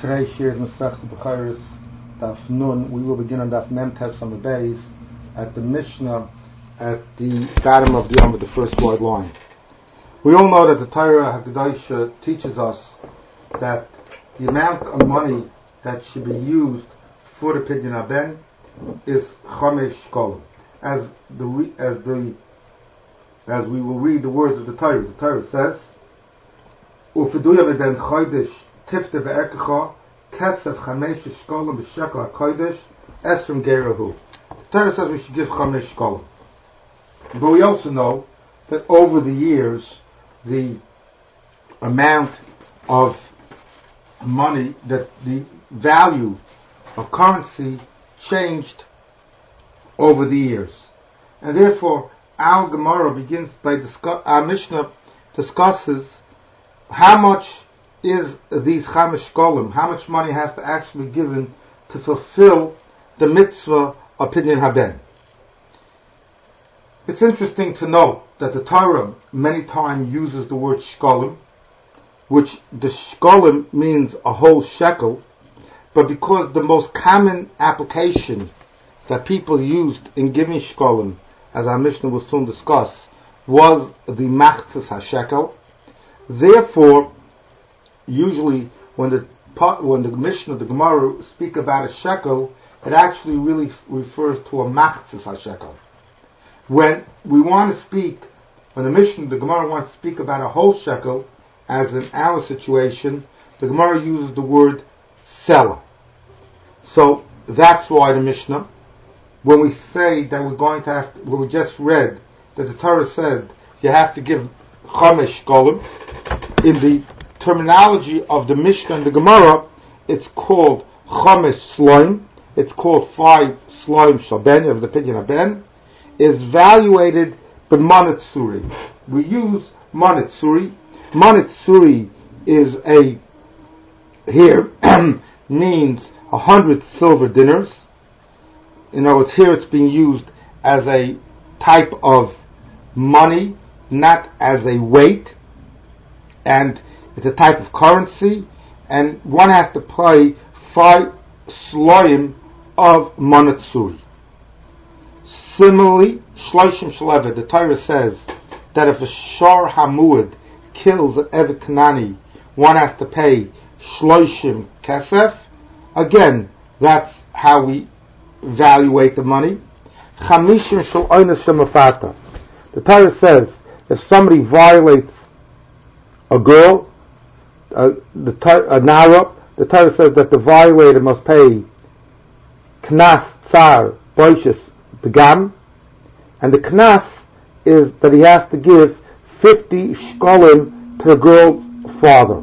Today's shir is Masechet Bechoros, Daf Nun. We will begin on Daf Mem Tes on the base at the Mishnah at the bottom of the first wide line. We all know that the Torah HaKadosh teaches us that the amount of money that should be used for the Pidyon Haben is Chamesh Shkolim. As we will read the words of the Torah says, Ufiduya v'ben chodesh tifte ve'erkecha kesef chamesh shkolim b'shekel hakodesh esrim gerahu. The Torah says we should give chamesh shkolim. But we also know that over the years, the amount of money, that the value of currency changed over the years. And therefore, our Gemara begins by our Mishnah discusses how much is these chamesh shkolim, how much money has to actually be given to fulfill the mitzvah of Pidyon Haben. It's interesting to note that the Torah many times uses the word shkolim, which the shkolim means a whole shekel, but because the most common application that people used in giving shkolim, as our Mishnah will soon discuss, was the machzis hashekel. Therefore, usually when the Mishnah, the Gemara speak about a shekel, it actually really refers to a machzis hashekel. When the Mishnah, the Gemara wants to speak about a whole shekel, as in our situation, the Gemara uses the word selah. So that's why the Mishnah, when we say that we're going to have, when we just read that the Torah said you have to give chamesh shkolim, in the terminology of the Mishnah and the Gemara, it's called chamesh sloim. It's called 5 sloim shalben of the Pidyon Haben. Is valuated by monetzuri. We use monetzuri. Monetzuri is means 100 silver dinars. In other words, here it's being used as a type of money, not as a weight, and it's a type of currency, and one has to pay 5 sloim of monetzuri. Similarly, shloshim shlevet, the Torah says that if a shor hamuad kills an eved Kanani, one has to pay shloshim kesef. Again, that's how we evaluate the money. Chamishim shel oines shemafata. The Torah says if somebody violates a girl, a nara, the Torah says that the violator must pay knas tsar boishes begam, and the knas is that he has to give 50 shkolim to the girl's father.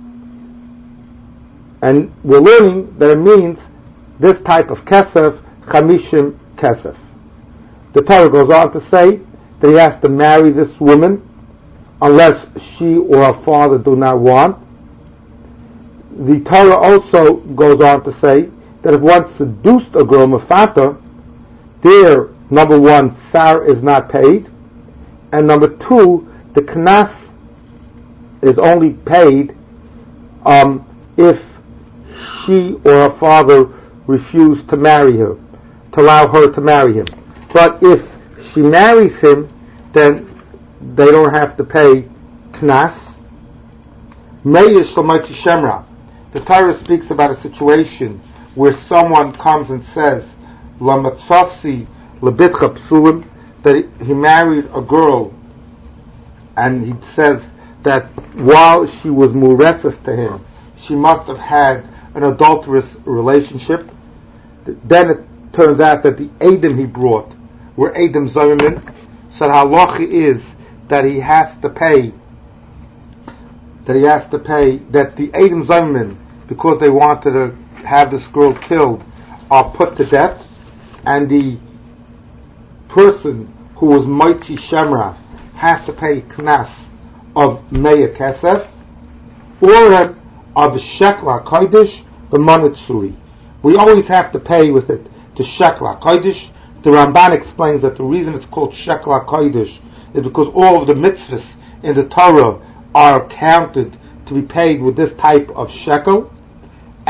And we're learning that it means this type of kesef, chamishim kesef. The Torah goes on to say that he has to marry this woman unless she or her father do not want. The Torah also goes on to say that if one seduced a girl mafata, there, number 1, sar is not paid, and number 2, the knas is only paid if she or her father refuse to marry her, to allow her to marry him. But if she marries him, then they don't have to pay knas. Meir shlomaiti shemra. The Torah speaks about a situation where someone comes and says, Lamatsasi lebitcha psulim, that he married a girl, and he says that while she was mureses to him, she must have had an adulterous relationship. Then it turns out that the Edom he brought were Edom Zayman. So the halacha is that he has to pay, that the Edom Zayman, because they wanted to have this girl killed, are put to death, and the person who was Moichi Shemra has to pay knas of Meya Kesef, or of Shekel HaKodesh, the monetzuri. We always have to pay with it the Shekel HaKodesh. The Ramban explains that the reason it's called Shekel HaKodesh is because all of the mitzvahs in the Torah are counted to be paid with this type of shekel,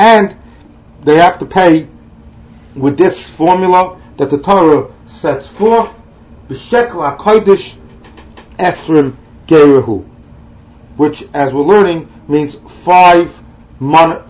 And they have to pay with this formula that the Torah sets forth, b'shekel hakodesh esrim geirahu, which, as we're learning, means 5 mana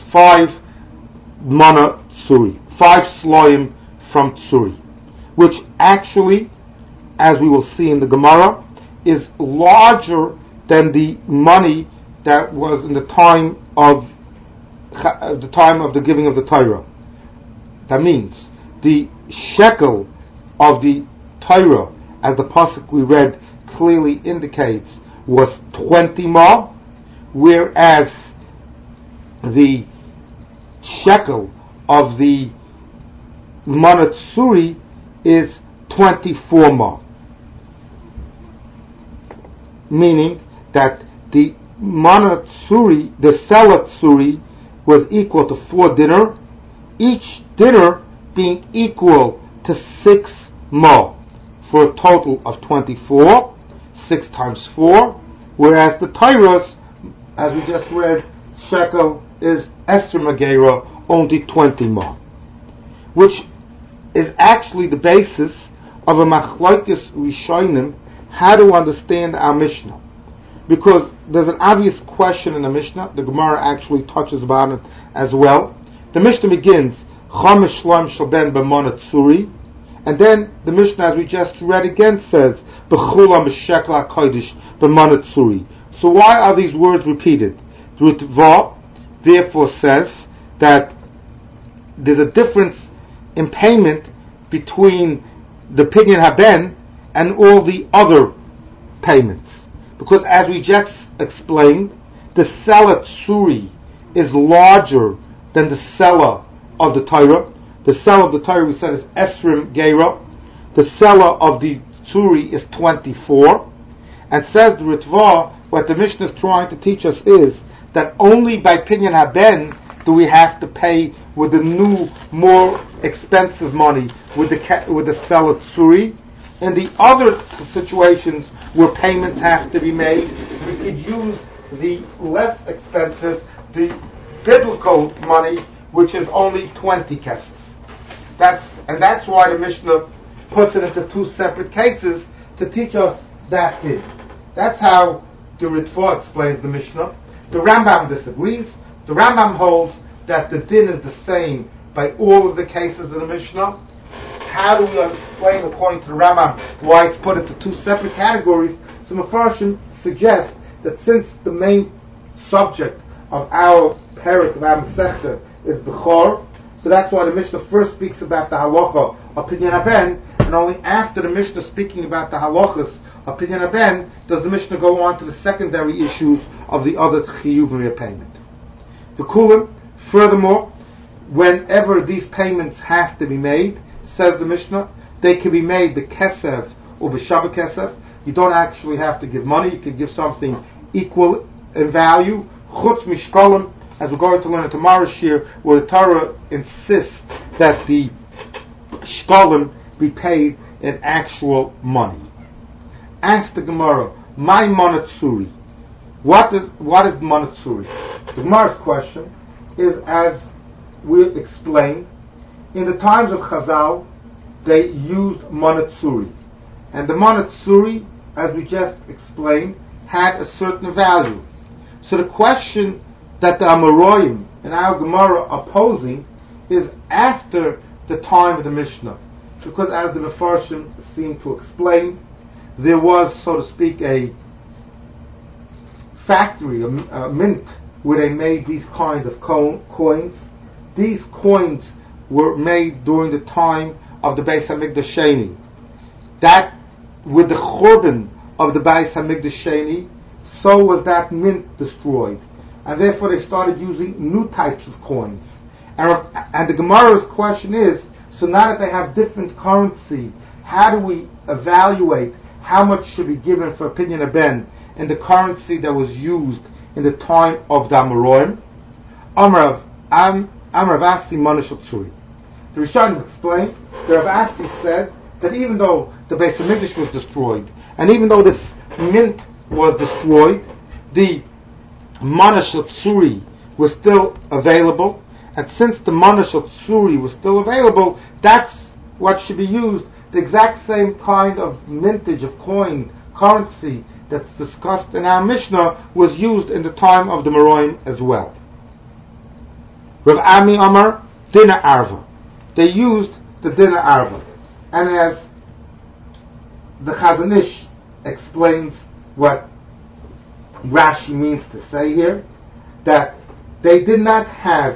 tsuri, 5 sloim from tsuri, which actually, as we will see in the Gemara, is larger than the money that was in the time of the giving of the Torah. That means the shekel of the Torah, as the pasuk we read clearly indicates, was 20 ma, whereas the shekel of the mana tsuri is 24 ma. Meaning that the mana tsuri, the sela tsuri, was equal to 4 dinar, each dinar being equal to 6 ma, for a total of 24, 6 times 4, whereas the Torah's, as we just read, shekel is Esther Magera, only 20 ma, which is actually the basis of a machlokes rishonim, how to understand our Mishnah. Because there's an obvious question in the Mishnah, the Gemara actually touches upon it as well. The Mishnah begins, Chamesh shloim shel ben b'mona tsuri, and then the Mishnah, as we just read again, says, B'chulam b'shekel hakodesh b'mona tsuri. So why are these words repeated? The Ritva therefore says that there's a difference in payment between the Pidyon Haben and all the other payments. Because as we just explained, the Sela Tsuri is larger than the Sela of the Torah. The Sela of the Torah, we said, is Esrim Geira. The Sela of the Tsuri is 24. And says the Ritva, what the Mishnah is trying to teach us is that only by Pidyon Haben do we have to pay with the new, more expensive money, with the Sela Tsuri. In the other situations where payments have to be made, we could use the less expensive, the biblical money, which is only 20 kesef. That's why the Mishnah puts it into 2 separate cases to teach us that din. That's how the Ritva explains the Mishnah. The Rambam disagrees. The Rambam holds that the din is the same by all of the cases of the Mishnah. How do we explain, according to the Rambam, why it's put into 2 separate categories? So Mefarshim suggests that since the main subject of our parak of our Masechta is Bechor, so that's why the Mishnah first speaks about the halacha of Pidyon Haben, and only after the Mishnah speaking about the halachas of Pidyon Haben does the Mishnah go on to the secondary issues of the other chiyuv and payment. The Kulim, furthermore, whenever these payments have to be made, says the Mishnah, they can be made the kesef or the Shabbat kesef. You don't actually have to give money, you can give something equal in value. Chutz mishkolim, as we're going to learn in tomorrow's shir, where the Torah insists that the shkolim be paid in actual money. Ask the Gemara, my monatsuri. What is monatsuri? The Gemara's question is, as we explained, in the times of Chazal, they used monatsuri. And the monatsuri, as we just explained, had a certain value. So the question that the Amoraim and our Gemara are posing is after the time of the Mishnah. Because as the Mefarshim seem to explain, there was, so to speak, a factory, a mint, where they made these kinds of coins. These coins were made during the time of the Beis Hamikdash Sheni. That, with the Churban of the Beis Hamikdash Sheni, so was that mint destroyed. And therefore they started using new types of coins. And the Gemara's question is, so now that they have different currency, how do we evaluate how much should be given for Pidyon Haben in the currency that was used in the time of the Amoraim? Amar Rav Asi Manashal Tsuri. The Rishonim explained that Rav Asi said that even though the Beis Hamikdash was destroyed, and even though this mint was destroyed, the Manashal Tsuri was still available, And since the mana shel tsuri was still available, that's what should be used. The exact same kind of mintage of coin, currency, that's discussed in our Mishnah was used in the time of the Meroim as well. Rav Ami Amar, Dina Arva. They used the Dina Arva. And as the Chazon Ish explains what Rashi means to say here, that they did not have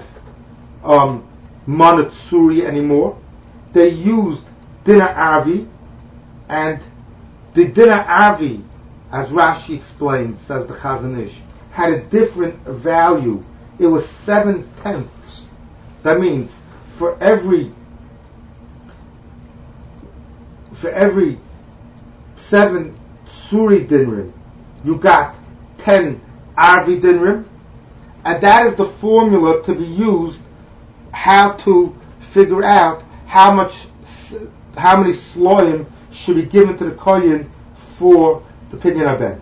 Manatsuri anymore. They used Dina Arvi, and the Dina Arvi, as Rashi explains, says the Chazon Ish, had a different value. It was 7/10. That means for every 7 Suri dinrim, you got 10 Arvi dinrim, and that is the formula to be used how to figure out how many sloim should be given to the kohen for the Pidyon Haben.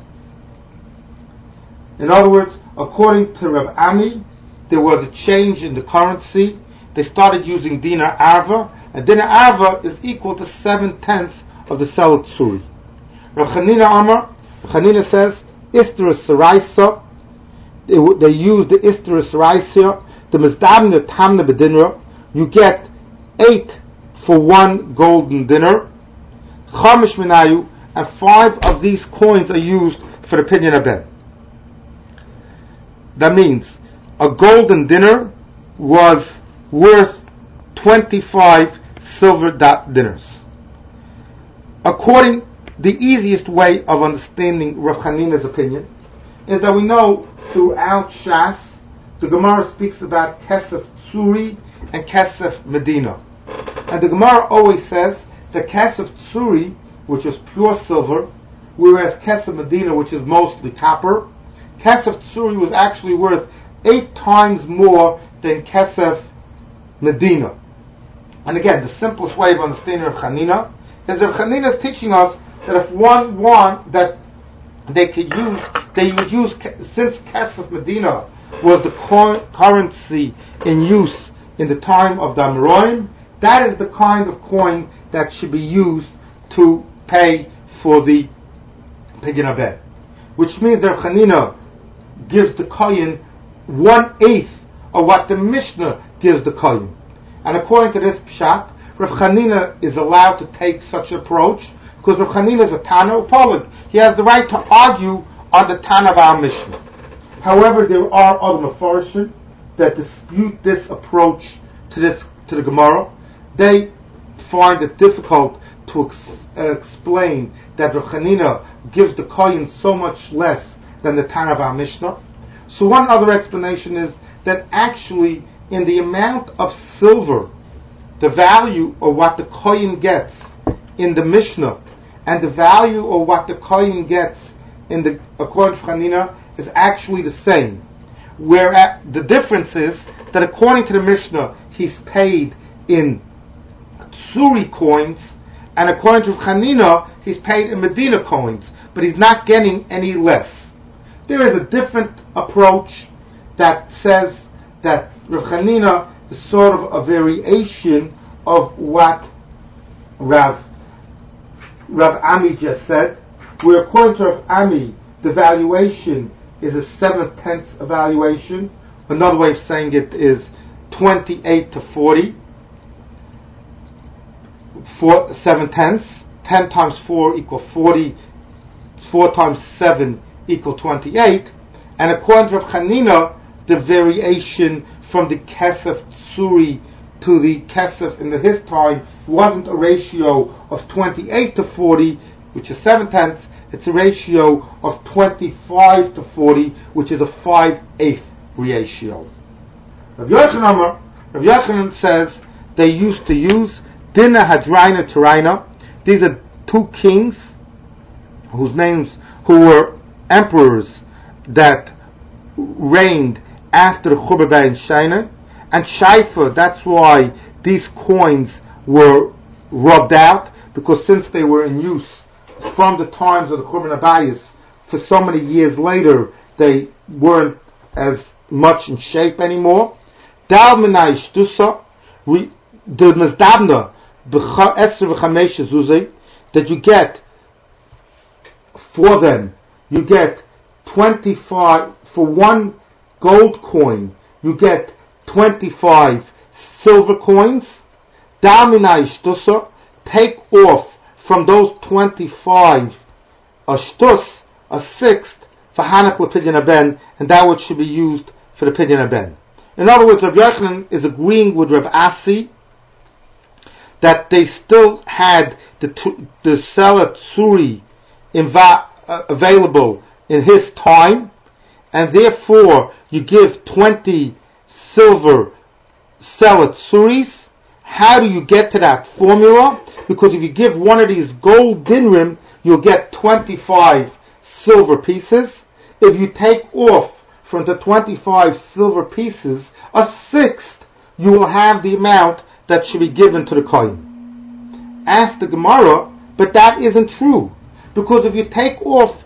In other words, according to Rav Ami, there was a change in the currency. They started using dinar arva, and dinar arva is equal to 7/10 of the Sel Tsuri. Rav Chanina Amar, Chanina says, Isteris Saraisa, they use the Isteris Saraisa, the Mizdam the Tamna Bedinra, you get 8 for 1 golden dinar, Chamish Minayu, and 5 of these coins are used for the Pidyon Haben. That means a golden dinar was worth 25 silver dinars. According, the easiest way of understanding Rav Chanina's opinion is that we know throughout Shas, the Gemara speaks about Kesef Tsuri and Kesef Medina. And the Gemara always says that Kesef Tsuri, which is pure silver, whereas Kesef Medina, which is mostly copper, Kesef Tsuri was actually worth 8 times more than Kesef Medina. And again, the simplest way of understanding Rav Chanina is Rav Chanina is teaching us that if one want that they would use, since Kesef Medina was the currency in use in the time of the Amoraim, that is the kind of coin that should be used to pay for the Pidyon Haben. Which means that Rav Chanina gives the kohen 1/8 of what the Mishnah gives the kohen. And according to this pshat, Rav Chanina is allowed to take such an approach because Rav Chanina is a Tana Upolig. He has the right to argue on the Tana of our Mishnah. However, there are other Mefarshim that dispute this approach to the Gemara. They find it difficult to explain that Rav Chanina gives the kohen so much less than the Tana of our Mishnah. So one other explanation is that actually in the amount of silver, the value of what the kohen gets in the Mishnah and the value of what the kohen gets according to Chanina is actually the same. Where the difference is that according to the Mishnah, he's paid in Tsuri coins, and according to Chanina, he's paid in Medina coins, but he's not getting any less. There is a different approach that says that Rav Chanina is sort of a variation of what Rav Ami just said, where according to Rav Ami, the valuation is a 7/10 evaluation. Another way of saying it is 28 to 40. 7/10. 10 times 4 equal 40. 4 times 7 equal 28. And according to Rav Chanina, the variation from the Kesef Tsuri to the Kesef in his time wasn't a ratio of 28 to 40, which is 7/10. It's a ratio of 25 to 40, which is a 5/8 ratio. Rav Yochanan says they used to use Dina Hadraina Teraina. These are 2 kings who were emperors that reigned after the Churban Bayis Shaina, and Shaifa. That's why these coins were rubbed out, because since they were in use from the times of the Churban Bayis for so many years later, they weren't as much in shape anymore. Dal Menai Shtusa, the Mezdabna, Esr V'chamesh Zuzay, that you get, for them, you get 25, for one gold coin, you get 25 silver coins. Dal Menai Shtusa, take off from those 25 a shtus, a sixth, for Hanach l'pidyon haben, and that which should be used for the pidyon haben. In other words, Rav Yochanan is agreeing with Rav Asi that they still had the seller tsuri available in his time, and therefore you give 20 silver seller tsuris. How do you get to that formula? Because if you give one of these gold dinrim, you'll get 25 silver pieces. If you take off from the 25 silver pieces a sixth, you will have the amount that should be given to the kohen. Ask the Gemara, but that isn't true. Because if you take off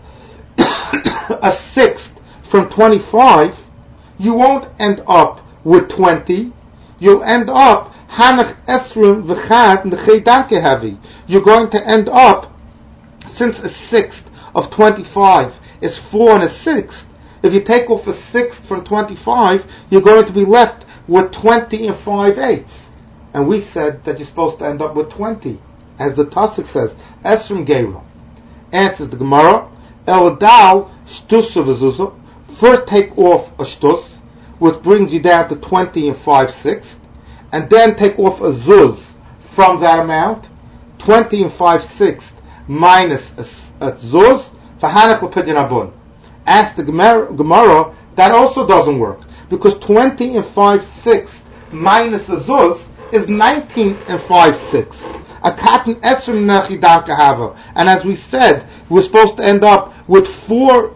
a sixth from 25, you won't end up with 20. You'll end up Hanach Esrim V'chad Nechei Heavy. You're going to end up, since a sixth of 25 is 4 and a sixth, if you take off a sixth from 25, you're going to be left with 20 and 5/8. And we said that you're supposed to end up with 20, as the Tasik says, Esrim Geira. Answers the Gemara, Eladal Shtusa V'zuzah. First take off a shtus, which brings you down to 20 and 5/6, and then take off a zuz from that amount, 20 and 5/6 minus a zuz, for Hanach l'pidyon abun. Ask the Gemara, that also doesn't work, because 20 and 5/6 minus a zuz is 19 and 5/6. A cotton esrim nechidan kahava. And as we said, we're supposed to end up with 4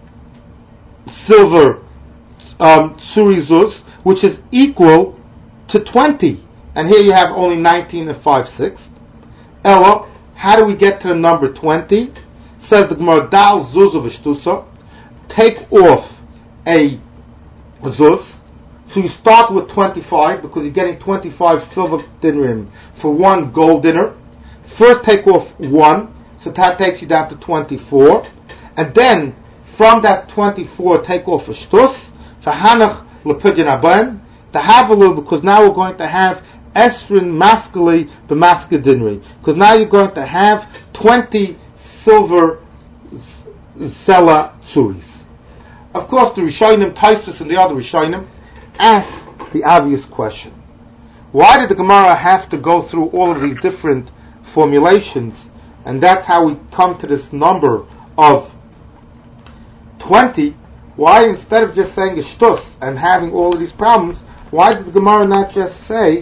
silver tsuri zuz, which is equal to 20. And here you have only 19 and 5/6. Ella, how do we get to the number 20? Says the Gemara, Dal zuz of shtusa. Take off a zuz. So you start with 25, because you're getting 25 silver dinrim for one gold dinner. First take off 1, so that takes you down to 24. And then, from that 24, take off a shtus, for Hanach l'pidyon haben, to have a little, because now we're going to have Esrin maskeli b'maske dinri. Because now you're going to have 20 silver sela tsuris. Of course, the Rishonim, Tosfos and the other Rishonim, ask the obvious question. Why did the Gemara have to go through all of these different formulations? And that's how we come to this number of 20. Why, instead of just saying a shtus and having all of these problems, why did the Gemara not just say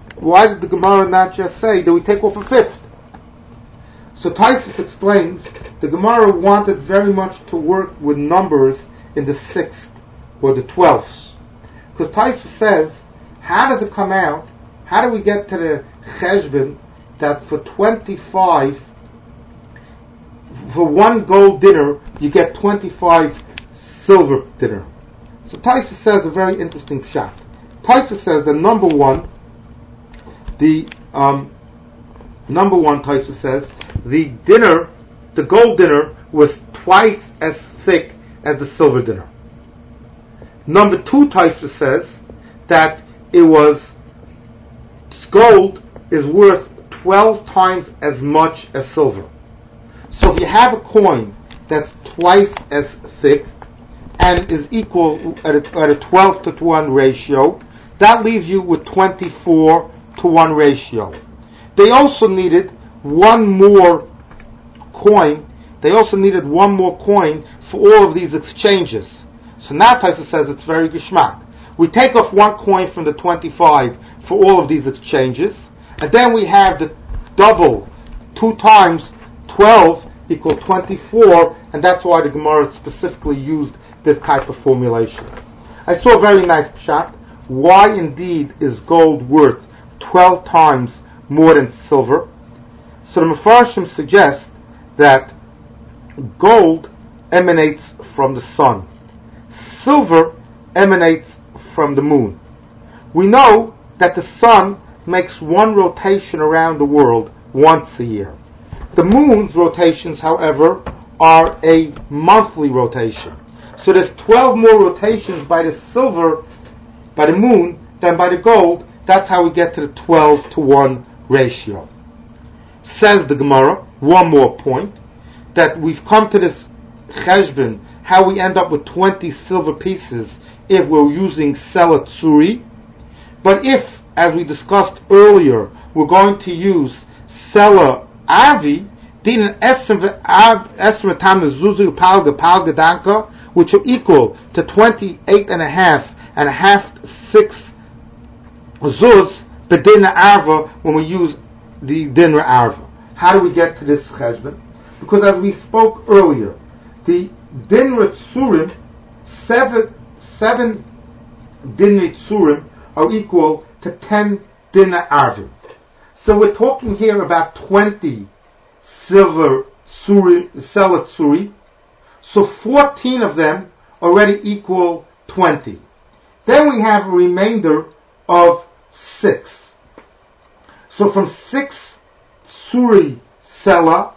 that we take off a fifth? So Tosfos explains, the Gemara wanted very much to work with numbers in the 6th or the 12ths. Because Tosfos says, how does it come out? How do we get to the cheshbon that for 25, for one gold dinner, you get 25 silver dinner? So Tosfos says a very interesting pshat. Tosfos says that number one, Tosfos says, the gold dinner was twice as thick as the silver dinner. Number two, Tosfos says that gold is worth 12 times as much as silver. So if you have a coin that's twice as thick and is equal at a 12 to 1 ratio, that leaves you with 24 to 1 ratio. They also needed one more coin. For all of these exchanges. So now Tosfos says it's very geschmack. We take off one coin from the 25 for all of these exchanges, and then we have the double, 2 times 12 equal 24, and that's why the Gemara specifically used this type of formulation. I saw a very nice pshat. Why indeed is gold worth 12 times more than silver? So the Mefarshim suggest that gold emanates from the sun. Silver emanates from the moon. We know that the sun makes one rotation around the world once a year. The moon's rotations, however, are a monthly rotation. So there's 12 more rotations by the silver, by the moon, than by the gold. That's how we get to the 12-to-1 ratio. Says the Gemara, one more point, that we've come to this cheshbon, how we end up with 20 silver pieces if we're using Sela Tsuri. But if, as we discussed earlier, we're going to use Sela Avi, din esrim tam zuzu palga danka, which are equal to 28 and a half 6 zuz, bedina arva, when we use the dinner arva. How do we get to this cheshbon? Because as we spoke earlier, the dinner tsurim, seven dinner tsurim are equal to 10 dinner arvim. So we're talking here about 20 silver tsuri, Sela Tsuri. So 14 of them already equal 20. Then we have a remainder of 6. So from 6 Tsuri Sela,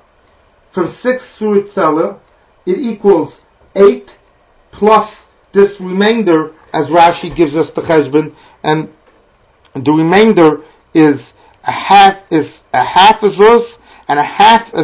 it equals 8 plus this remainder, as Rashi gives us the cheshbon, and the remainder is a half a zuz, and a half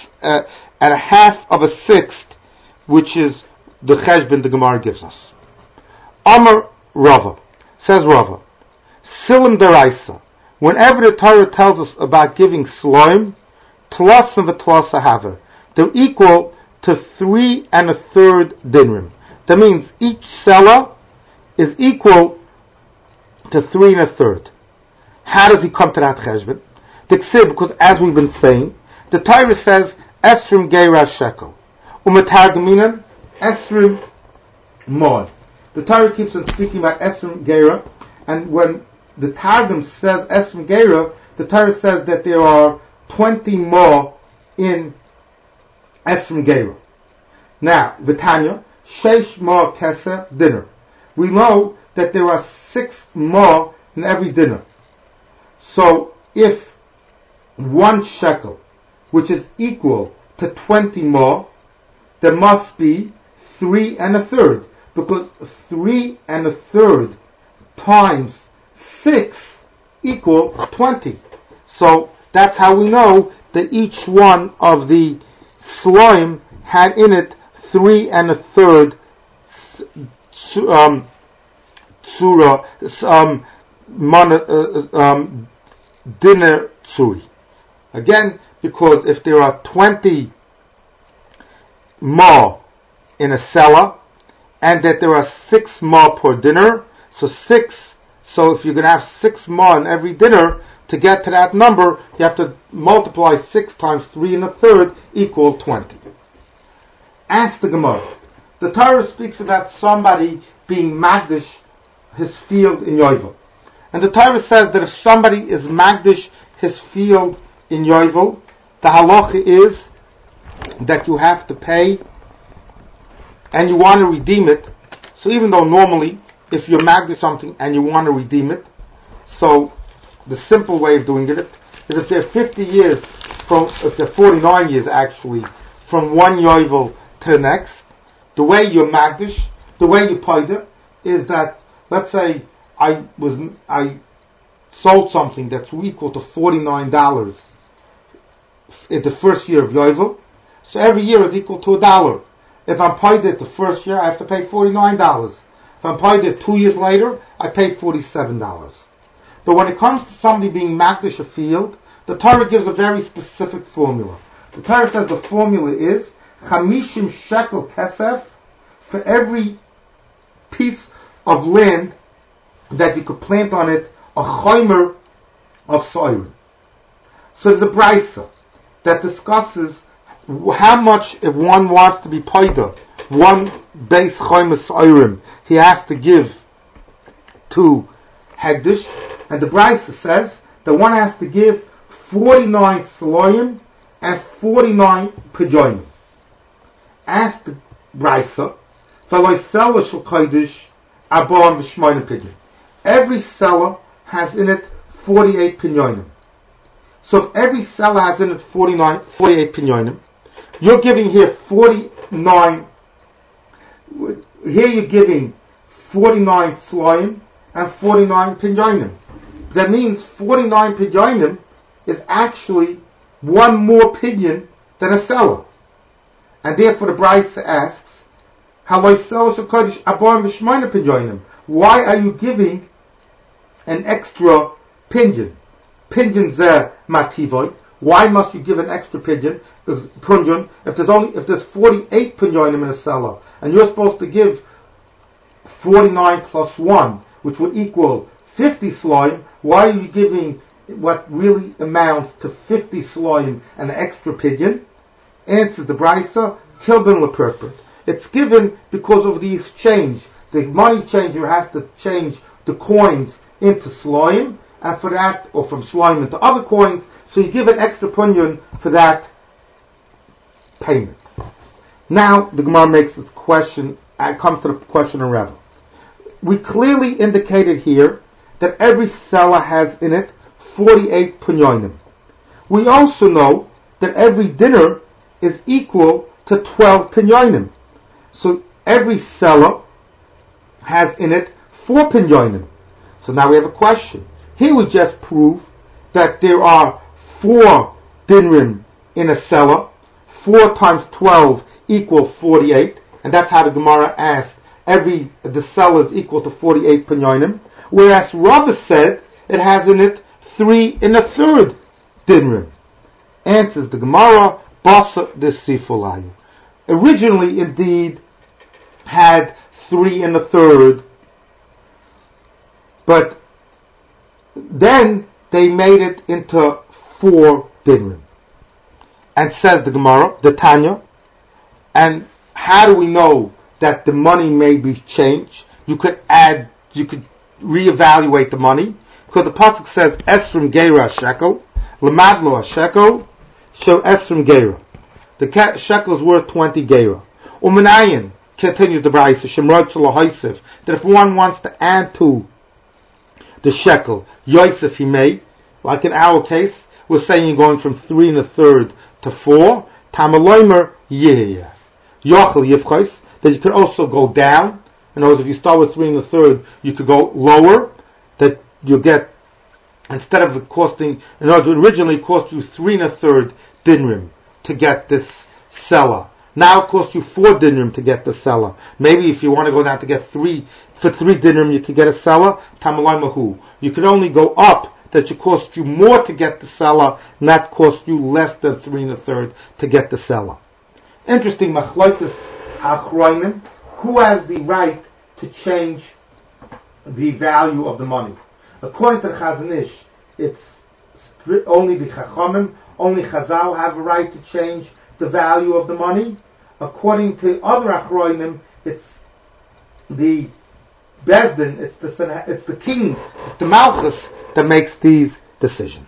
of a sixth, which is the cheshbon the Gemara gives us. Amar Rava, says Rava, Silim Deraisa, whenever the Torah tells us about giving sloim, tlas and v'tlas ahava, they're equal to 3 1/3 dinrim. That means each Sela is equal to 3 1/3. How does he come to that cheshbon? Because as we've been saying, the Torah says esrim geira shekel, umetargaminan esrim mod. The Torah keeps on speaking about esrim geira, and when the Targum says esrim geira, the Torah says that there are 20 more in esrim geira. Now, Vitanya, sheish more kesef dinner. We know that there are 6 more in every dinner. So if 1 shekel, which is equal to 20 more, there must be 3 1/3, because 3 1/3 times 6 equal 20. So that's how we know that each one of the sloim had in it 3 1/3 dinner tsuri. Again, because if there are 20 more in a Sela, and that there are 6 more per dinner, so if you're going to have 6 more in every dinner, to get to that number, you have to multiply 6 times 3 1/3 equal 20. Ask the Gemara. The Torah speaks about somebody being magdish his field in Yovel. And the Torah says that if somebody is magdish his field in Yovel, the halacha is that you have to pay and you want to redeem it. So even though normally if you're magdish something and you want to redeem it, so the simple way of doing it is if they're 50 years if they're 49 years actually, from one Yovel to the next, the way you're magdish, the way you paid it, is that, let's say, I sold something that's equal to $49 in the first year of Yovel, so every year is equal to $1. If I'm paid it the first year, I have to pay $49. If I'm paid it 2 years later, I pay $47. But when it comes to somebody being magdish a field, the Torah gives a very specific formula. The Torah says the formula is 50 shekel kesef for every piece of land that you could plant on it a chomer of soil. So there's a brisa that discusses how much, if one wants to be paida, one base chomer soirim he has to give to hegdish, and the brisa says that one has to give 49 saloyim and 49 pejoyim. Ask the brisa, v'loy sel shel kodesh abon v'shmoyim pidyon. every seller has in it 48 pinyonim. So if every seller has in it 48 pinyonim, you're giving here 49, here you're giving 49 sloim and 49 pinyonim. That means 49 pinyonim is actually one more pinyon than a seller. And therefore the Brisa asks, why are you giving an extra pinyon? Pinyon zeh mativoy. Why must you give an extra pinyon? If there's 48 pinyonim in a seller, and you're supposed to give 49 plus 1, which would equal 50 sloim, why are you giving what really amounts to 50 sloim and an extra pinyon? Answers the Brisa, kilben lepurpur. It's given because of the exchange. The money changer has to change the coins into sloim, and for that, or from sloim into other coins, so you give an extra punyon for that payment. Now, the Gemara makes this question, and comes to the question of Rava. We clearly indicated here that every seller has in it 48 punyonim. We also know that every dinner is equal to 12 punyonim. So every seller has in it 4 pinyonim. So now we have a question. Here we just prove that there are 4 dinrim in a seller. 4 times 12 equals 48. And that's how the Gemara asks, the seller is equal to 48 pinyonim. Whereas Rava said it has in it 3 1/3 dinrim. Answers the Gemara, Basa desifolayu. Originally, indeed, had 3 1/3, but then they made it into 4 dinrim. And says the Gemara, the Tanya, and how do we know that the money may be changed? You could reevaluate the money, because the pasuk says Esrim Geira shekel, Lamadlo shekel, show Esrim Geira. The shekel is worth 20 Geira. Umenayin, continues the Brisa, Shemrot Shalahaisif, that if one wants to add to the shekel, Yosef he may, like in our case, we're saying you're going from 3 1/3 to 4, Tamaloimer Yeh. Yochel Yivchos, that you could also go down. In other words, if you start with 3 1/3, you could go lower, that you get, instead of it costing, in other words, originally it cost you 3 1/3 dinrim to get this seller. Now it costs you 4 dinrim to get the seller. Maybe if you want to go down to get 3 dinrim, you could get a seller. Tamalai mahu. You could only go up, that should cost you more to get the seller, not cost you less than 3 1/3 to get the seller. Interesting, machlokes achronim, who has the right to change the value of the money? According to the Chazon Ish, it's only the Chachamim, only Chazal have a right to change the value of the money. According to other achronim, it's the Bezdin, it's the king, it's the Malchus that makes these decisions.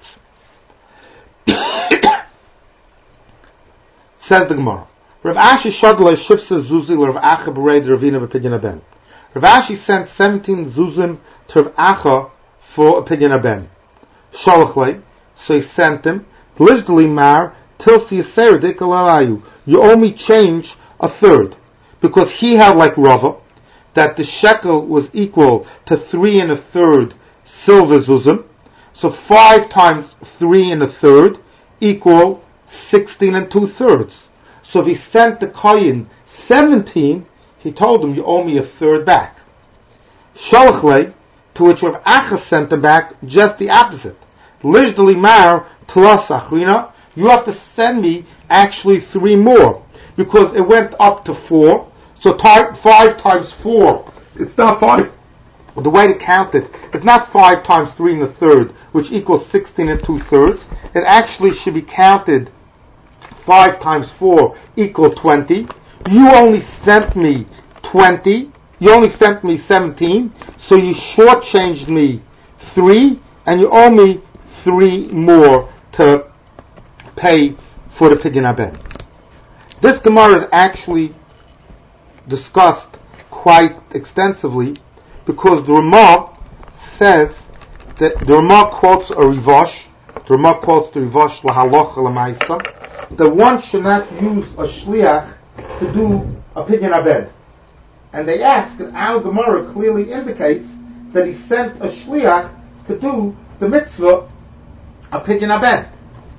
Says the Gemara, Rav Ashi Shadla Shifsa Zuzil Rav Acha B'Reid Ravina B'Pidyon Ben. Rav Ashi sent 17 Zuzim to Rav Acha for a Pidyon Ben. Sholachle, so he sent them, Lizdali Mar, Tilsi Yaser Dikalayu. You only change 1/3. Because he held like Rava, that the shekel was equal to 3 1/3 silver zuzim. So 5 times 3 1/3 equal 16 2/3. So if he sent the kohen 17, he told him, you owe me 1/3 back. Sholachle, to which Rav Acha sent him back just the opposite. Lijdali mar tlos achrina, you have to send me actually 3 more, because it went up to 4. So 5 times 4, it's not 5. The way to count it, it's not 5 times 3 1/3, which equals 16 2/3. It actually should be counted 5 times 4 equal 20. You only sent me 20. You only sent me 17. So you shortchanged me 3, and you owe me 3 more to pay for the Pidyon Ben. This Gemara is actually discussed quite extensively, because the Ramah says that the Ramah quotes a Rivosh. The Ramah quotes the Rivosh lahalocha l'maisa, that one should not use a shliach to do a pidyon abed. And they ask, and our Gemara clearly indicates that he sent a shliach to do the mitzvah of pidyon abed.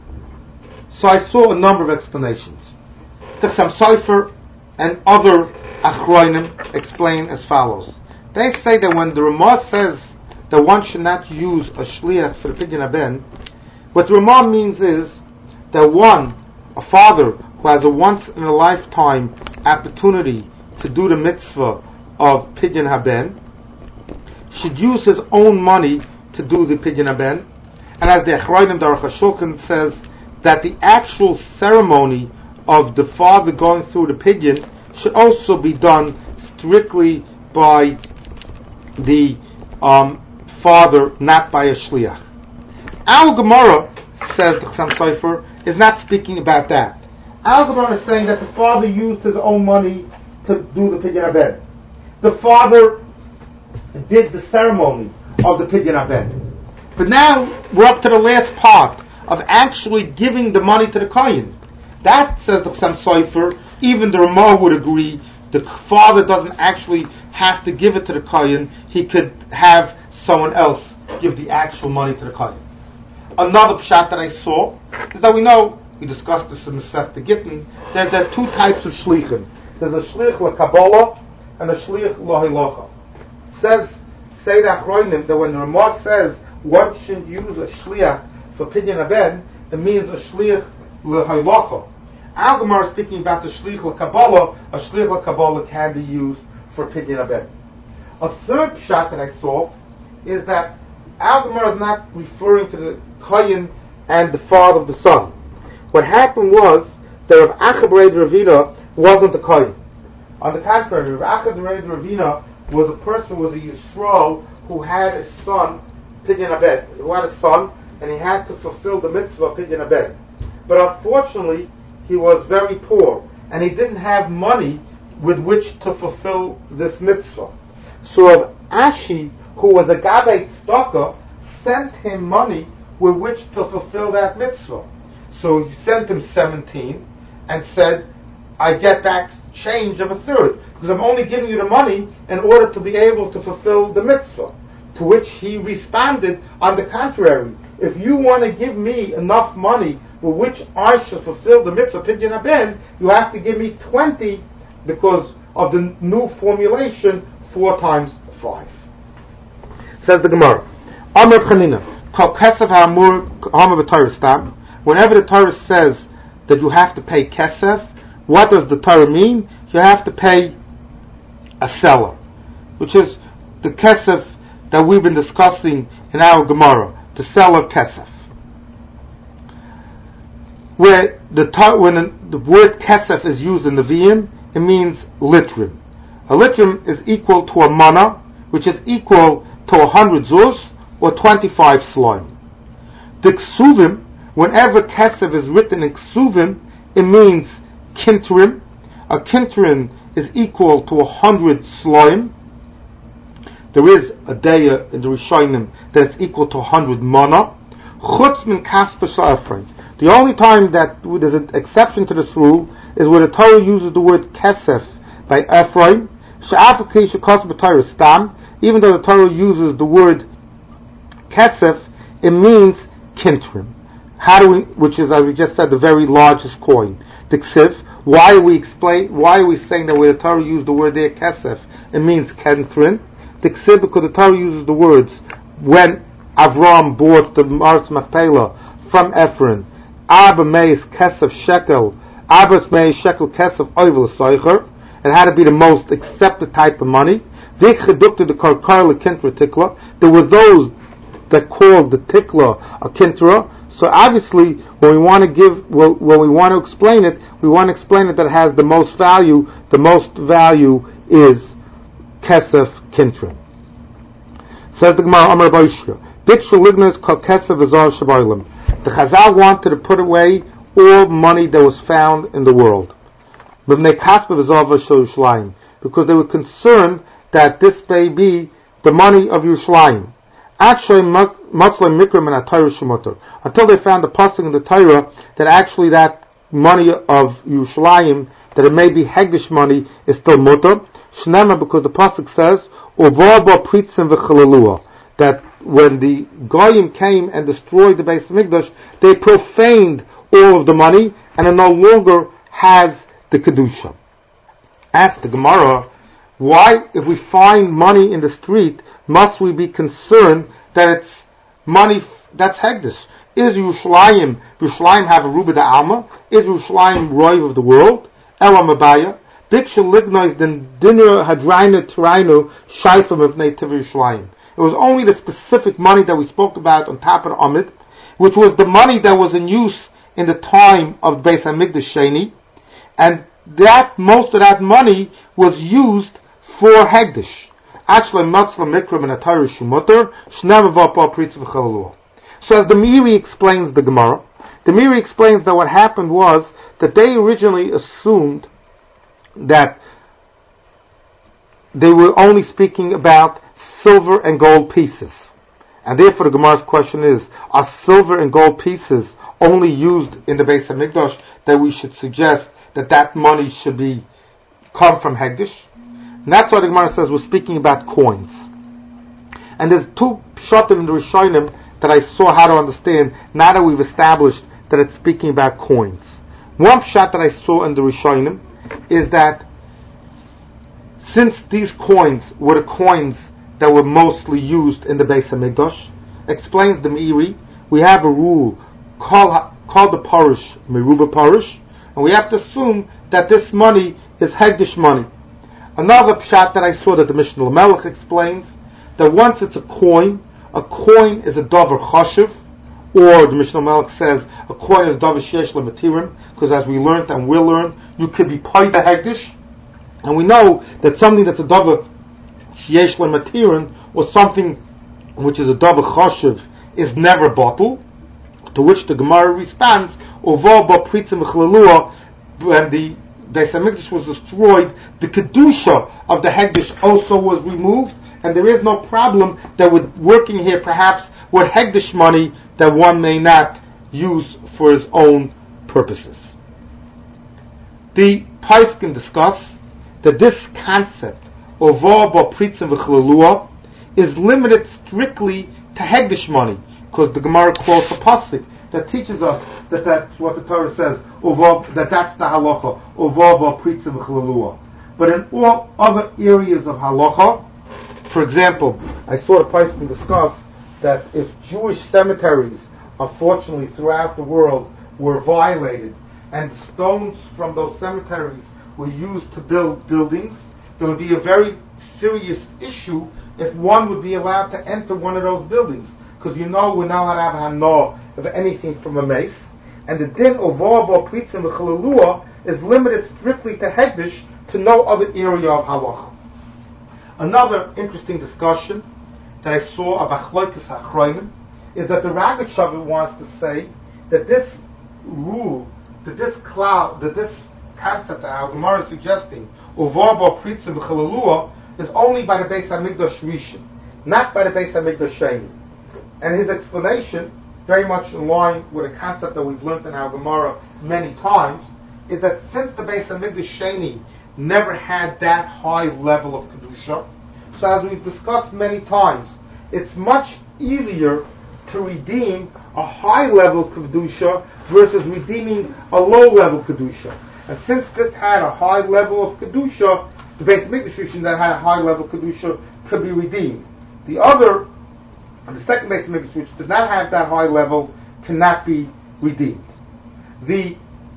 So I saw a number of explanations. The Chassam Sofer and other achronim explain as follows. They say that when the Ramah says that one should not use a shliach for the pidyon abed, what the Ramah means is that a father who has a once-in-a-lifetime opportunity to do the mitzvah of pidyon haben should use his own money to do the pidyon haben. And as the Achronim Aruch HaShulchan says, that the actual ceremony of the father going through the pidyon should also be done strictly by the father, not by a shliach. Our Gemara, says the Chassam Sofer, is not speaking about that. Our Gemara is saying that the father used his own money to do the pidyon haben. The father did the ceremony of the pidyon haben. But now we're up to the last part of actually giving the money to the kohen. That, says the Chassam Sofer, even the Ramah would agree, the father doesn't actually have to give it to the kohen. He could have someone else give the actual money to the kohen. Another pshat that I saw is that we discussed this in the Masechta Gittin, there are two types of shlichim. There's a shlich l'Kabbalah and a shlich l'Hilacha. Say the Achronim that when the Ramah says one should use a shliach for pidyon haben, it means a shlich l'Hilacha. Our Gemara is speaking about the shlich l'Kabbalah. A shlich l'Kabbalah can be used for pidyon haben. A third pshat that I saw is that our Gemara is not referring to the kohen and the father of the son. What happened was that Rav Acha Bered Ravina wasn't the kohen. On the contrary, Rav Acha Bered Ravina was a Yisrael who had a son, pidyon haben, who had a son, and he had to fulfill the mitzvah of pidyon haben. But unfortunately, he was very poor, and he didn't have money with which to fulfill this mitzvah. So Rav Ashi, who was a Gabbai Tzedakah, sent him money with which to fulfill that mitzvah. So he sent him 17 and said, I get back change of a third, because I'm only giving you the money in order to be able to fulfill the mitzvah. To which he responded, on the contrary, if you want to give me enough money with which I shall fulfill the mitzvah pidyon haben, you have to give me 20 because of the new formulation, 4 times 5. Says the Gemara, Amar Chanina, Kol Kesef Ha'amur Hama B'Torah Stam. Whenever the Torah says that you have to pay Kesef, what does the Torah mean? You have to pay a seller, which is the Kesef that we've been discussing in our Gemara, the seller Kesef. When the word Kesef is used in the Nevi'im, it means litrim. A litrim is equal to a mana, which is equal to 100 zuz, or 25 slime. The ksuvim, whenever kesef is written in ksuvim, it means kintrim. A kintrim is equal to 100 slime. There is a daya in the Rishonim that is equal to 100 mana. Chutz min kaspa sha'afrei. The only time that there's an exception to this rule is where the Torah uses the word kesef by Ephraim. Sha'afakei shekos b'Torah stam. Even though the Torah uses the word kesef, it means kintrim. Which is, as we just said, the very largest coin. The ksiv. Why are we saying that where the Torah used the word there kesef, it means kintrim? The ksiv, because the Torah uses the words when Avram bought the Mars Machpelah from Ephraim, Abba meis kesef shekel, Abba meis shekel kesef oivel soicher. It had to be the most accepted type of money. There were those that called the tikla a kintra. So obviously, when we want to explain it, we want to explain it that it has the most value. The most value is kesef kintra. Says the Gemara, Amar Boishya, Bikshu lignas kol kesef azar shabaylim. The Chazal wanted to put away all money that was found in the world, because they were concerned that this may be the money of Yerushalayim. Actually, Matzlei Mikra Min HaTorah Shemutar. Until they found the pasuk in the Torah that actually that money of Yerushalayim, that it may be Hegdish money, is still mutar. Shnema, because the pasuk says, Uvar ba pritzim v'chalalua, that when the Goyim came and destroyed the Beis Hamikdash, they profaned all of the money, and it no longer has the Kedusha. Ask the Gemara, why, if we find money in the street, must we be concerned that it's money that's Hegdish? Is Yerushalayim have a Ruba da Alma? Is Yerushalayim Roiv of the world? Elam Abaya. Biksha Lignois den Dinner Hadraina Tirainu Shaifam of Native Yerushalayim. It was only the specific money that we spoke about on top of the Amid, which was the money that was in use in the time of Beis Hamikdash Sheni, and that most of that money was used for Hegdish. Actually, Matzla Mikra Min HaTorah Shemutar, Shnei V'Pa Pritz V'Chalalua. So as the Meiri explains the Gemara, the Meiri explains that what happened was that they originally assumed that they were only speaking about silver and gold pieces. And therefore the Gemara's question is, are silver and gold pieces only used in the Beis Hamikdash, that we should suggest that that money should come from Hegdish? And that's why the Gemara says we're speaking about coins. And there's two pshatim in the Rishonim that I saw how to understand now that we've established that it's speaking about coins. One pshat that I saw in the Rishonim is that since these coins were the coins that were mostly used in the Beis Hamikdash, explains the Meiri, we have a rule called the Parish, Meruba Parish, and we have to assume that this money is Hegdish money. Another pshat that I saw that the Mishnah Lamelech explains, that once it's a coin is a davar chashiv, or the Mishnah Lamelech says a coin is davar sheyesh lematirim, because as we learned and will learn, you could be paid the Hegdish, and we know that something that's a davar sheyesh lematirim, or something which is a davar chashiv, is never bottled. To which the Gemara responds, Uvar ba pritzim v'chalalua, when the Beis Hamikdash was destroyed, the Kedusha of the Hegdish also was removed, and there is no problem that we're working here perhaps with Hegdish money that one may not use for his own purposes. The Paiskim discuss that this concept, Uvar ba pritzim v'chalalua, is limited strictly to Hegdish money, because the Gemara quotes a pasuk that teaches us that that's what the Torah says, that that's the halacha, uvar ba pritzim v'chalalua. But in all other areas of halacha, for example, I saw a person discuss that if Jewish cemeteries, unfortunately throughout the world, were violated, and stones from those cemeteries were used to build buildings, there would be a very serious issue if one would be allowed to enter one of those buildings. Because we're not allowed to have a hanah of anything from a mace. And the din of Uvar Pritzim v'chalalua is limited strictly to Hegdish, to no other area of halacha. Another interesting discussion that I saw of Achloikus HaChronim is that the Ragatchover wants to say that this rule, that this concept that our Gemara is suggesting, Uvar Pritzim v'chalalua, is only by the Beis Hamikdash Rishon, not by the Beis Hamikdash Sheni. And his explanation, very much in line with a concept that we've learned in our Gemara many times, is that since the Beis Hamikdash Sheni never had that high level of Kedusha, so as we've discussed many times, it's much easier to redeem a high level Kedusha versus redeeming a low level Kedusha. And since this had a high level of Kedusha, the Beis Hamikdash Rishon that had a high level Kedusha could be redeemed. The second Beis Hamikdash, which does not have that high level, cannot be redeemed. The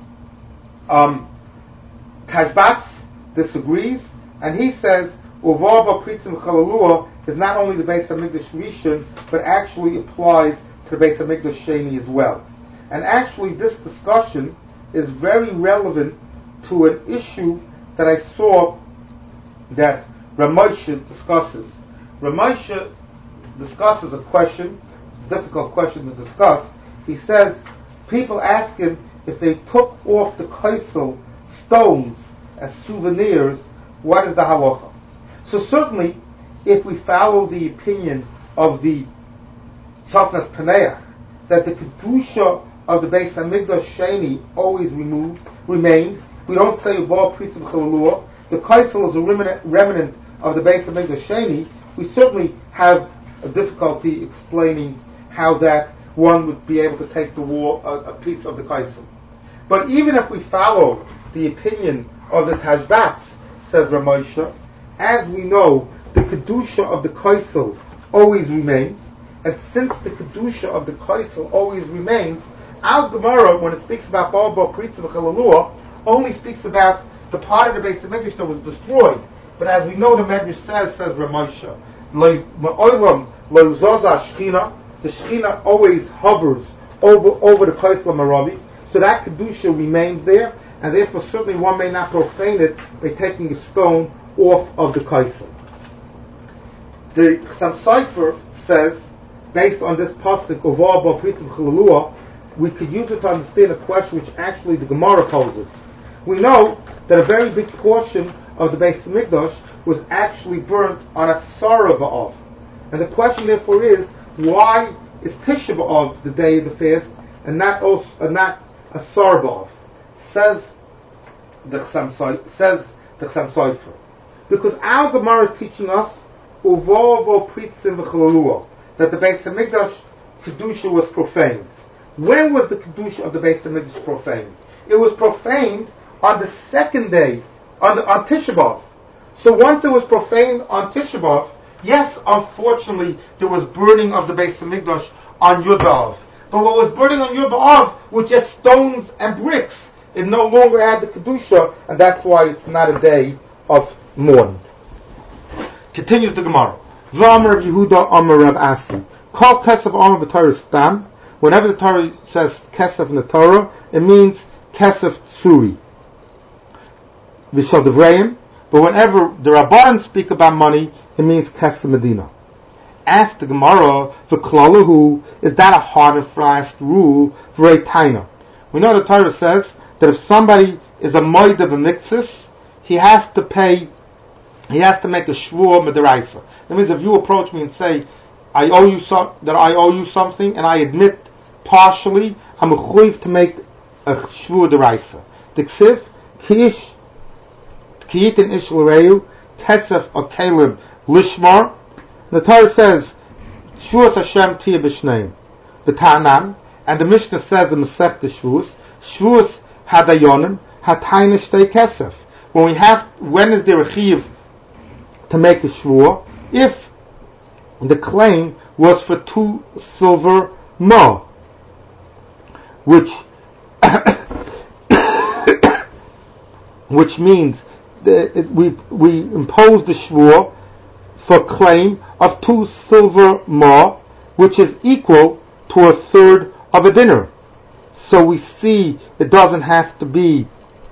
Tashbatz disagrees, and he says Uvar ba pritzim v'chalalua is not only the Beis Hamikdash Rishon, but actually applies to the Beis Hamikdash Sheni as well. And actually, this discussion is very relevant to an issue that I saw that Ramosha discusses. Ramosha discusses a question, it's a difficult question to discuss. He says, people ask him if they took off the kaisel stones as souvenirs, what is the halacha? So certainly, if we follow the opinion of the Tzafnas Paneach, that the Kedusha of the Beis HaMikdash Sheni always remained. We don't say Uval Pritz of Chalalua. The Kaisel is a remnant of the Beis HaMikdash Sheni. We certainly have a difficulty explaining how that one would be able to take the wall, a piece of the Kaisel. But even if we follow the opinion of the Tashbats, says Ramosha, as we know, the Kedusha of the Kaisel always remains, and since the Kedusha of the Kaisel always remains, Al Gemara, when it speaks about Baal Pritz of Chalalua, only speaks about the part of the Beis HaMikdash that was destroyed. But as we know, the Medrash says Ramosha, the Shechina always hovers over the Kaisel Maravi, so that Kedusha remains there, and therefore certainly one may not profane it by taking a stone off of the Kaisel. The Chassam Sofer says, based on this pasuk of Baal Pritz of Chalalua, we could use it to understand a question which actually the Gemara poses. We know that a very big portion of the Beis HaMikdash was actually burnt on a Asara B'Av. And the question therefore is, why is Tisha B'Av the day of the fast and not Asara B'Av? Says the Chassam Sofer. Because our Gemara is teaching us Uval Pritzim V'Chalalua, that the Beis HaMikdash Kedusha was profaned. When was the Kedusha of the Beis HaMikdash profaned? It was profaned on the second day, on Tisha B'Av. So once it was profaned on Tisha B'Av, yes, unfortunately, there was burning of the Beis HaMikdash on Yud B'Av. But what was burning on Yud B'Av were just stones and bricks. It no longer had the Kedusha, and that's why it's not a day of mourning. Continues the Gemara. V'amar Yehuda Amar Rav Asi. Call Kesef Amar B'Torah Stam. Whenever the Torah says Kesef in the Torah, it means Kesef Tsuri. V'shal Devreim. But whenever the Rabbanan speak about money, it means Kesef Medina. Ask the Gemara, V'klalahu, is that a hard and fast rule? V'rei Taina. We know the Torah says that if somebody is a moed of a mixus, he has to make a shvur mederaisa. That means if you approach me and say, I owe you something, and I admit partially, I'm mechuyev to make a shvur deraisa. Diksiv, kiyitin ish l'reu, kesef or kaleb lishmar. The Torah says, shvuas Hashem tia b'shneim, v'ta'anan, and the Mishnah says in Masech the shvuas hadayonim, hatayna shtei kesef. When is there a chiyuv to make a shvur? If the claim was for 2 silver ma, which means that we impose the shvur for claim of 2 silver ma, which is equal to 1/3 of a dinar. So we see it doesn't have to be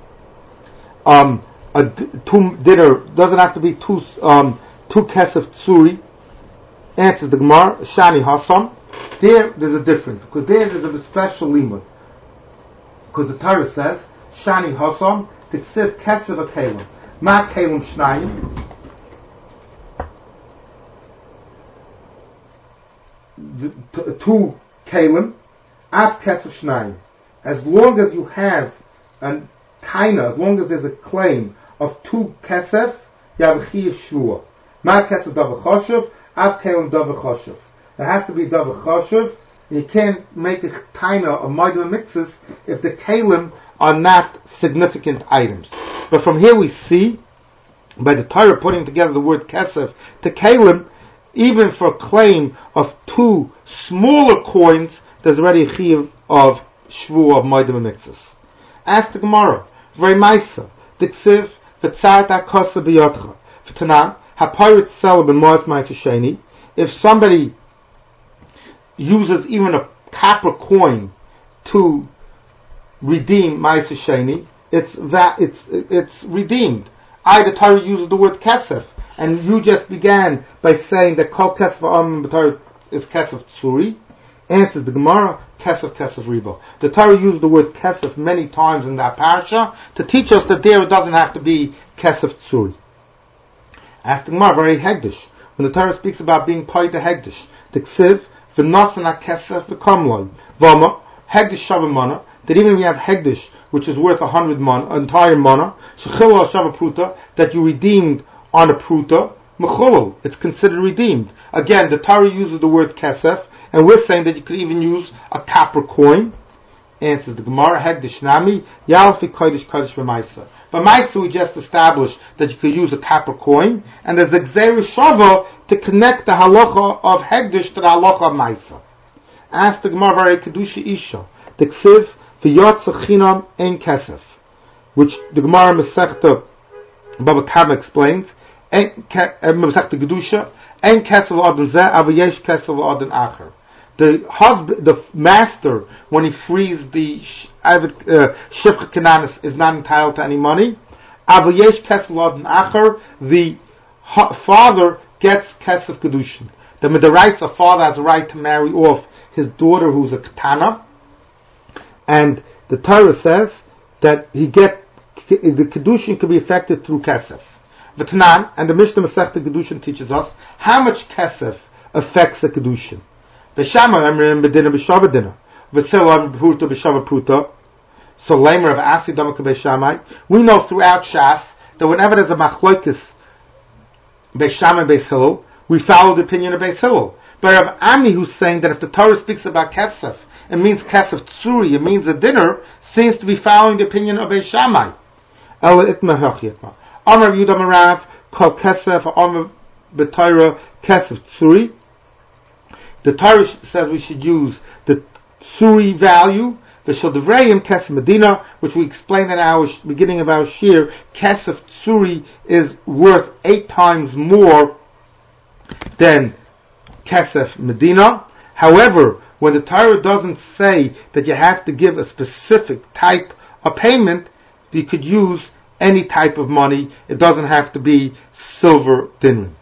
2 dinar, doesn't have to be 2 kesef tsuri. Answers the Gemara, Shani Hasam. There's a difference, because there's a special limud. Because the Torah says, Shani Hasam, Tiksiv Kesef a Kalim. Ma Kalim Shnayim. 2 Kalim, Af Kesef Shnayim. As long as you have a taina, as long as there's a claim of 2 Kesef, you have a Chiv Shvua. Ma Kesef Davar Choshev, Av Kalim Davar Choshev. It has to be Davar Choshev. You can't make a taina of Moed mixes if the Kalim are not significant items. But from here we see, by the Torah putting together the word Kesef to Kalim, even for a claim of 2 smaller coins, there's already a Chiv of Shvu of Moed mixes. Ask the Gemara, Vrei Maisa, Diksiv, V'tzart HaKosa B'yotcha, V'tanan, HaPoyret Sel B'moed Maisa Sheni. If somebody uses even a copper coin to redeem Maisa Sheni, it's redeemed. The Torah uses the word Kesef, and you just began by saying that Kol Kesef Am B'Torah is Kesef Tsuri. Answers the Gemara, Kesef Ribo. The Torah used the word Kesef many times in that parasha to teach us that there it doesn't have to be Kesef Tsuri. Ask the Gemara, very Hegdish. When the Torah speaks about being paid to Hegdish, the Ksiv, v'nasan hakesef v'kamloi. V'ama, hegdish shavah mana, that even if you have hegdish, which is worth 100 mana, entire mana, shechillah shavah pruta, that you redeemed on a pruta, mechulal, it's considered redeemed. Again, the Torah uses the word kesef, and we're saying that you could even use a copper coin. Answers the Gemara, hegdish nami, yalfi kodesh kodesh v'maisa. But Maisa, we just established that you could use a copper coin, and there's a Gzeir Shava to connect the halacha of Hegdish to the halacha of Maisa. Ask the Gemara, Kedusha Isha, the Ksiv, V'yotza Chinam Ein Kesef, which the Gemara Masechta Baba Kama explains, Masechta Kedusha, Ein Kesef L'Adon Zeh, Avayesh Kesef L'Adon Acher. The husband, the master, when he frees the Shifcha Kananis, is not entitled to any money. Avayesh Kesef L'Adon Acher, the father gets Kesef Kedushin. The Midaraisa father has a right to marry off his daughter who's a Ketana, and the Torah says that the Kedushin can be affected through Kesef. V'tanan, and the Mishnah Masechta Kedushin teaches us how much Kesef affects a Kedushin. V'shama emrim b'dina b'shava dina, v'sela b'pruta b'shava pruta. So lamer of Asi Damaka Beishamai. We know throughout Shas that whenever there's a machlokes Beishamai Beis Hillel, we follow the opinion of Beis Hillel. But Rav Ami, who's saying that if the Torah speaks about Kesef, it means Kesef Tzuri, it means a dinner, seems to be following the opinion of Beis Shammai. Ela itma hachiyatma. Amar Yudah Marav, Kol Kesef, Amar B'Torah, Kesef Tzuri. The Torah says we should use the Tzuri value, the Shaldevrayim Kesef Medina, which we explained in our beginning of our shir. Kesef Tzuri is worth 8 times more than Kesef Medina. However, when the Torah doesn't say that you have to give a specific type of payment, you could use any type of money. It doesn't have to be silver dinar.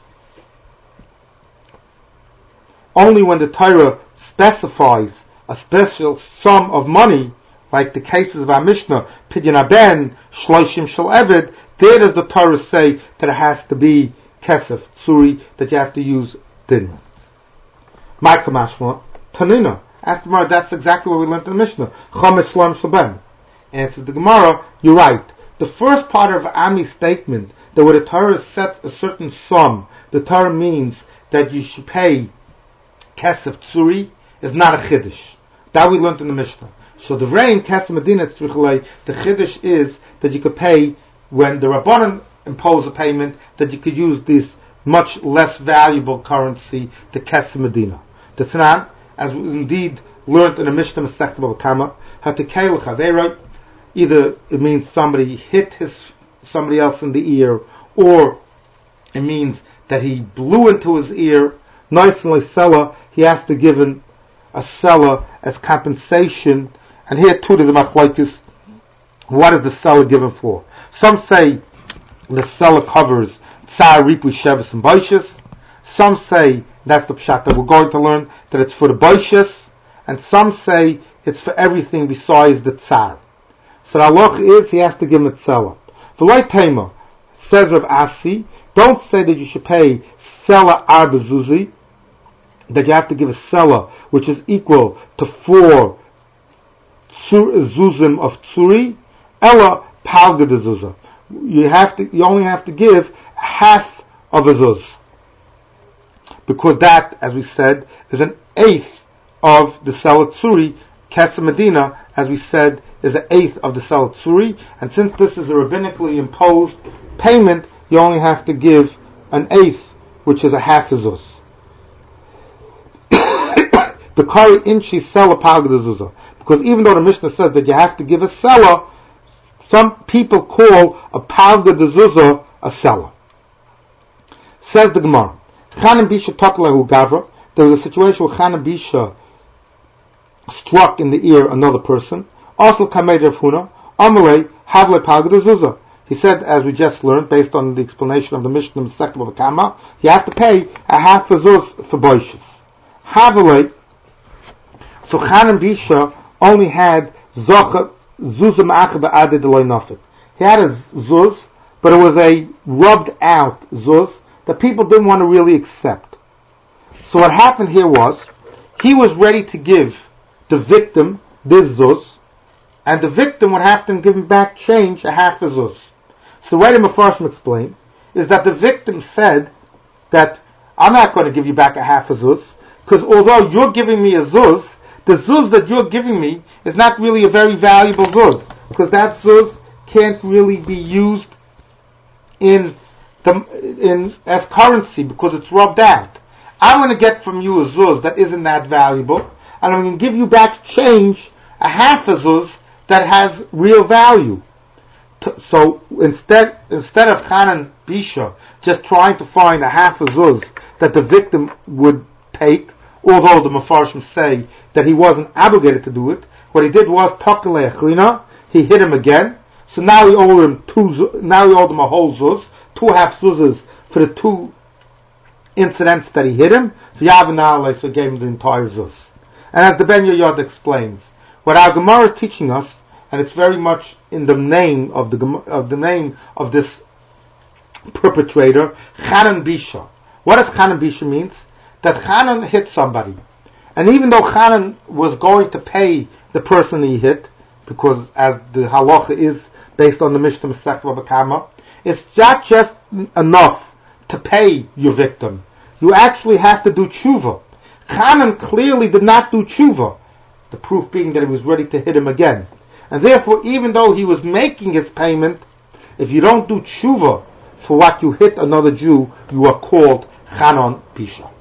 Only when the Torah specifies a special sum of money, like the cases of our Mishnah, Pidyon Aben, Shloshim Shel Eved, there does the Torah say that it has to be Kesef Tzuri, that you have to use dinar. Ma'ika Mashma, Tanina. Ask the Gemara, that's exactly what we learned in the Mishnah. Chomesh Shlom Shaben. Answers the Gemara, you're right. The first part of Ami's statement, that when the Torah sets a certain sum, the Torah means that you should pay Kesef Tzuri, is not a Chiddush. That we learned in the Mishnah. So the rain Kesef Medina Tzrichalei, the Chiddush is that you could pay, when the Rabbanan impose a payment, that you could use this much less valuable currency, the Kesef Medina. The Tanan, as we indeed learned in the Mishnah Masechta Bava Kama, Hatikei l'chaveroi, either it means somebody hit somebody else in the ear, or it means that he blew into his ear. Nice and sella, he has to give a seller as compensation. And here too there's a machlokes. What is the seller given for? Some say the seller covers tsar, ripu, shevis, and boishes. Some say that's the pshat that we're going to learn, that it's for the boishes, and some say it's for everything besides the tsar. So the halach is he has to give him a seller. The light tamer says Rav Asi, don't say that you should pay seller arba zuzi, that you have to give a seller which is equal to 4 zuzim of tsuri, ella palga de zuzah. You only have to give half of a zuz, because that, as we said, is an eighth of the seller tsuri. Kesef Medina, as we said, is an eighth of the seller tsuri, and since this is a rabbinically imposed payment, you only have to give an eighth, which is a half a zuz. The kari inchi seller palga de zuzah, because even though the Mishnah says that you have to give a seller, some people call a palga de zuzah a seller. Says the Gemara, Chanan Bisha Taklahu Gavra, there was a situation where Chanan Bisha struck in the ear another person. Also Kamed Rav Huna, Amalei Havle Palga de zuzah. He said, as we just learned, based on the explanation of the Mishnah Masechta Bava Kama, you have to pay a half a zuz for boishes. Havle, so Chanan Bisha only had zuzah ma'acha ba'adeh deloy nafik. He had a zuz, but it was a rubbed out zuz that people didn't want to really accept. So what happened here was he was ready to give the victim this zuz, and the victim would have to give him back change, a half a zuz. So the way the Mefarshim explained is that the victim said that I'm not going to give you back a half a zuz, because although you're giving me a zuz, the zuz that you're giving me is not really a very valuable zuz, because that zuz can't really be used as currency because it's rubbed out. I'm going to get from you a zuz that isn't that valuable, and I'm going to give you back change, a half a zuz that has real value. So instead of Chanan Bisha just trying to find a half a zuz that the victim would take, although the Mefarshim say that he wasn't obligated to do it, what he did was Takalei Achrina, he hit him again. So now he owed him a whole zuz, 2 half zuzes for the 2 incidents that he hit him. So gave him the entire zuz. And as the Ben Yoyad explains, what our Gemara is teaching us, and it's very much in the name of this perpetrator, Chanan Bisha. What does Chanan Bisha means? That Chanan hit somebody, and even though Chanan was going to pay the person he hit, because as the halacha is based on the Mishnah Masechta Bava Kama, it's not just enough to pay your victim. You actually have to do tshuva. Chanan clearly did not do tshuva, the proof being that he was ready to hit him again. And therefore, even though he was making his payment, if you don't do tshuva for what you hit another Jew, you are called Chanan Bisha.